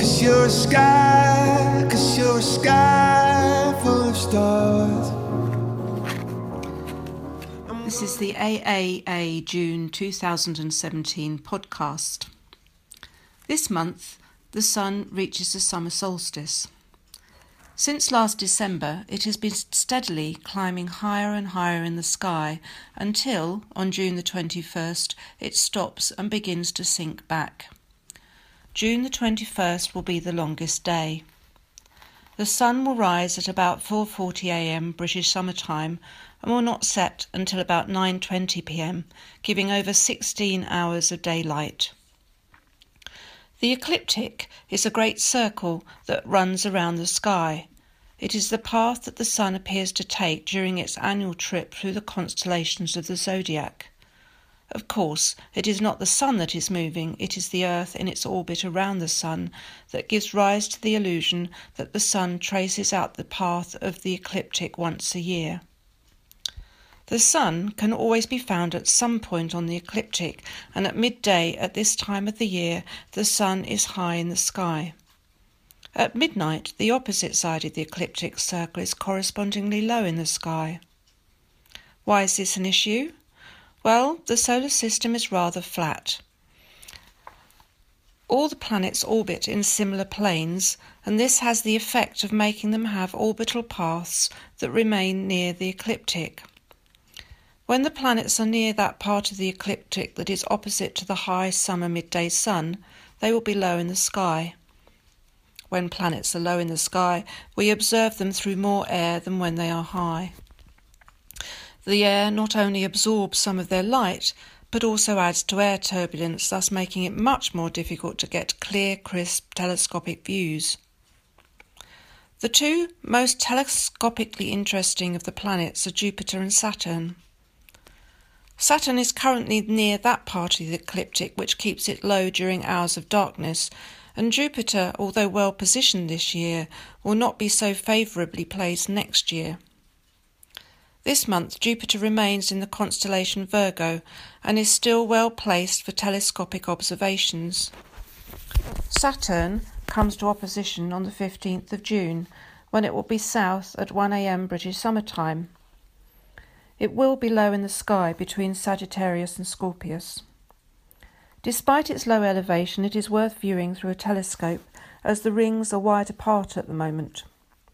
Cause you're a sky full of stars. This is the AAA June 2017 podcast. This month, the sun reaches the summer solstice. Since last December, it has been steadily climbing higher and higher in the sky until, on June the 21st, it stops and begins to sink back. June the 21st will be the longest day. The sun will rise at about 4:40 a.m. British Summer Time and will not set until about 9:20 p.m, giving over 16 hours of daylight. The ecliptic is a great circle that runs around the sky. It is the path that the sun appears to take during its annual trip through the constellations of the zodiac. Of course, it is not the sun that is moving, it is the earth in its orbit around the sun that gives rise to the illusion that the sun traces out the path of the ecliptic once a year. The sun can always be found at some point on the ecliptic, and at midday at this time of the year the sun is high in the sky. At midnight, the opposite side of the ecliptic circle is correspondingly low in the sky. Why is this an issue? Well, the solar system is rather flat. All the planets orbit in similar planes, and this has the effect of making them have orbital paths that remain near the ecliptic. When the planets are near that part of the ecliptic that is opposite to the high summer midday sun, they will be low in the sky. When planets are low in the sky, we observe them through more air than when they are high. The air not only absorbs some of their light, but also adds to air turbulence, thus making it much more difficult to get clear, crisp, telescopic views. The two most telescopically interesting of the planets are Jupiter and Saturn. Saturn is currently near that part of the ecliptic which keeps it low during hours of darkness, and Jupiter, although well positioned this year, will not be so favourably placed next year. This month, Jupiter remains in the constellation Virgo and is still well placed for telescopic observations. Saturn comes to opposition on the 15th of June, when it will be south at 1 a.m. British Summer Time. It will be low in the sky between Sagittarius and Scorpius. Despite its low elevation, it is worth viewing through a telescope, as the rings are wide apart at the moment.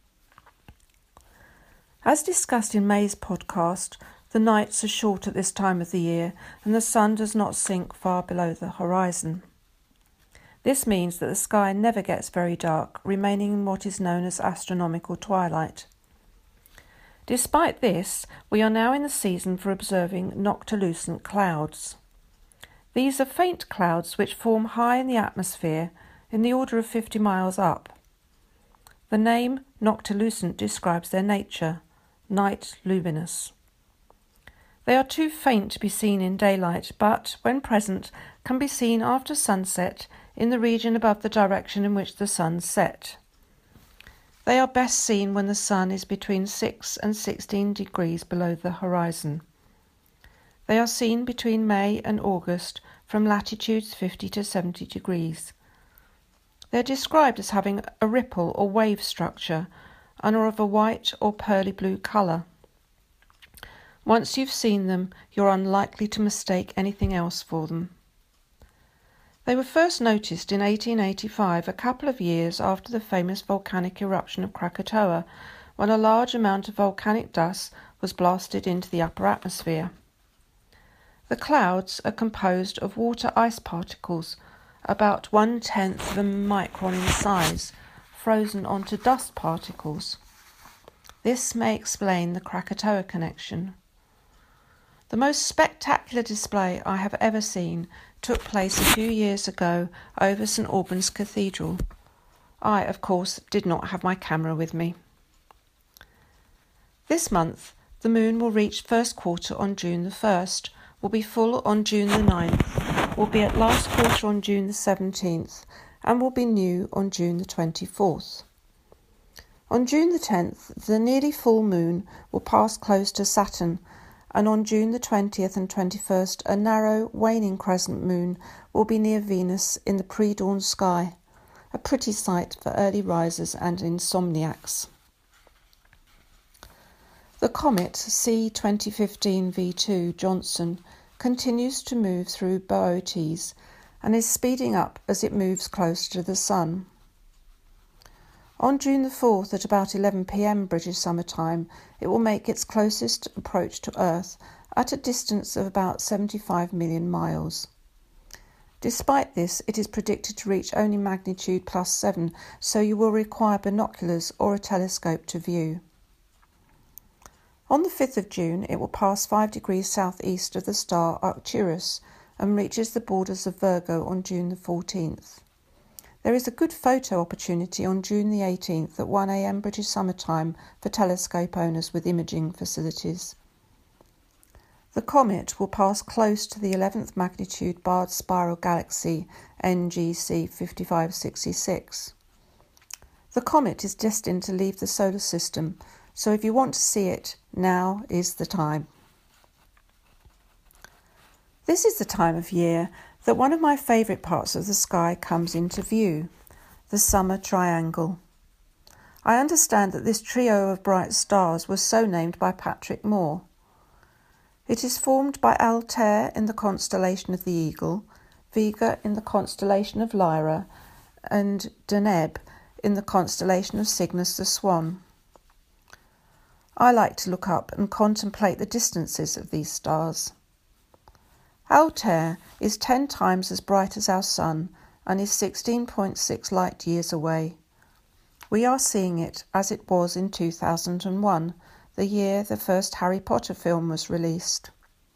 As discussed in May's podcast, the nights are short at this time of the year and the sun does not sink far below the horizon. This means that the sky never gets very dark, remaining in what is known as astronomical twilight. Despite this, we are now in the season for observing noctilucent clouds. These are faint clouds which form high in the atmosphere, in the order of 50 miles up. The name noctilucent describes their nature. Night luminous. They are too faint to be seen in daylight, but, when present, can be seen after sunset in the region above the direction in which the sun set. They are best seen when the sun is between 6 and 16 degrees below the horizon. They are seen between May and August from latitudes 50 to 70 degrees. They are described as having a ripple or wave structure and are of a white or pearly blue colour. Once you've seen them, you're unlikely to mistake anything else for them. They were first noticed in 1885, a couple of years after the famous volcanic eruption of Krakatoa, when a large amount of volcanic dust was blasted into the upper atmosphere. The clouds are composed of water ice particles, about 1/10 of a micron in size, frozen onto dust particles. This may explain the Krakatoa connection. The most spectacular display I have ever seen took place a few years ago over St Albans Cathedral. I, of course, did not have my camera with me. This month, the moon will reach first quarter on June the 1st, will be full on June the 9th, will be at last quarter on June the 17th, and will be new on June the 24th. On June the 10th, the nearly full moon will pass close to Saturn, and on June the 20th and 21st, a narrow, waning crescent moon will be near Venus in the pre-dawn sky. a pretty sight for early risers and insomniacs. The comet C2015 V2 Johnson continues to move through Boötes and is speeding up as it moves closer to the Sun. On June the 4th at about 11 p.m. British Summer Time, it will make its closest approach to Earth at a distance of about 75 million miles. Despite this, it is predicted to reach only magnitude +7, so you will require binoculars or a telescope to view. On the 5th of June, it will pass 5 degrees southeast of the star Arcturus and reaches the borders of Virgo on June the 14th. There is a good photo opportunity on June the 18th at 1 a.m. British Summer Time for telescope owners with imaging facilities. The comet will pass close to the 11th magnitude barred spiral galaxy NGC 5566. The comet is destined to leave the solar system, so if you want to see it, now is the time. This is the time of year that one of my favourite parts of the sky comes into view, the summer triangle. I understand that this trio of bright stars was so named by Patrick Moore. It is formed by Altair in the constellation of the Eagle, Vega in the constellation of Lyra, and Deneb in the constellation of Cygnus the Swan. I like to look up and contemplate the distances of these stars. Altair is 10 times as bright as our Sun and is 16.6 light years away. We are seeing it as it was in 2001, the year the first Harry Potter film was released.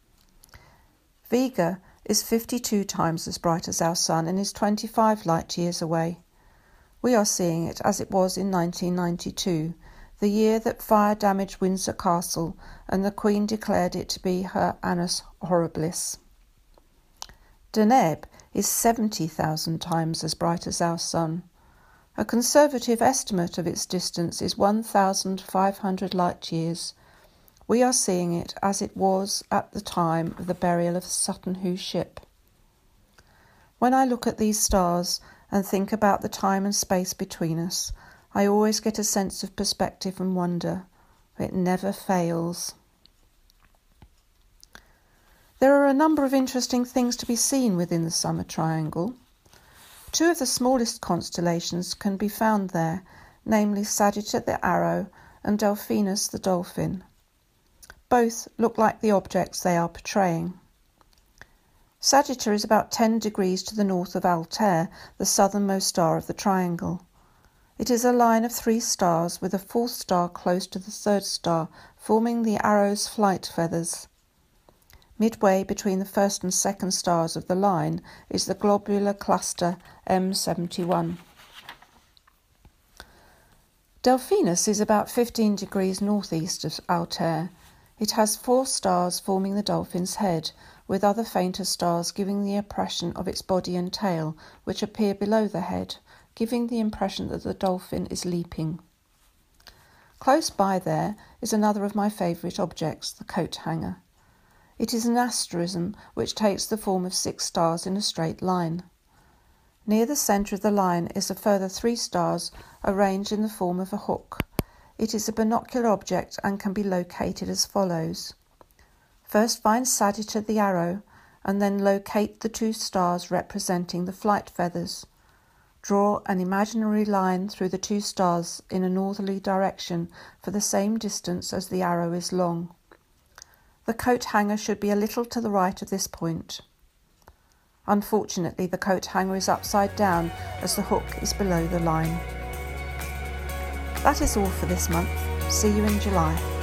Vega is 52 times as bright as our Sun and is 25 light years away. We are seeing it as it was in 1992, the year that fire damaged Windsor Castle and the Queen declared it to be her annus horribilis. Deneb is 70,000 times as bright as our Sun. A conservative estimate of its distance is 1,500 light years. We are seeing it as it was at the time of the burial of the Sutton Hoo ship. When I look at these stars and think about the time and space between us, I always get a sense of perspective and wonder. It never fails. There are a number of interesting things to be seen within the summer triangle. 2 of the smallest constellations can be found there, namely Sagitta the Arrow and Delphinus the Dolphin. Both look like the objects they are portraying. Sagitta is about 10 degrees to the north of Altair, the southernmost star of the triangle. It is a line of 3 stars with a 4th star close to the 3rd star, forming the arrow's flight feathers. Midway between the 1st and 2nd stars of the line is the globular cluster M71. Delphinus is about 15 degrees northeast of Altair. It has 4 stars forming the dolphin's head, with other fainter stars giving the impression of its body and tail, which appear below the head, giving the impression that the dolphin is leaping. Close by there is another of my favourite objects, the coat hanger. It is an asterism which takes the form of 6 stars in a straight line. Near the centre of the line is a further 3 stars arranged in the form of a hook. It is a binocular object and can be located as follows. First find Sagitta the Arrow and then locate the 2 stars representing the flight feathers. Draw an imaginary line through the 2 stars in a northerly direction for the same distance as the arrow is long. The coat hanger should be a little to the right of this point. Unfortunately, the coat hanger is upside down as the hook is below the line. That is all for this month. See you in July.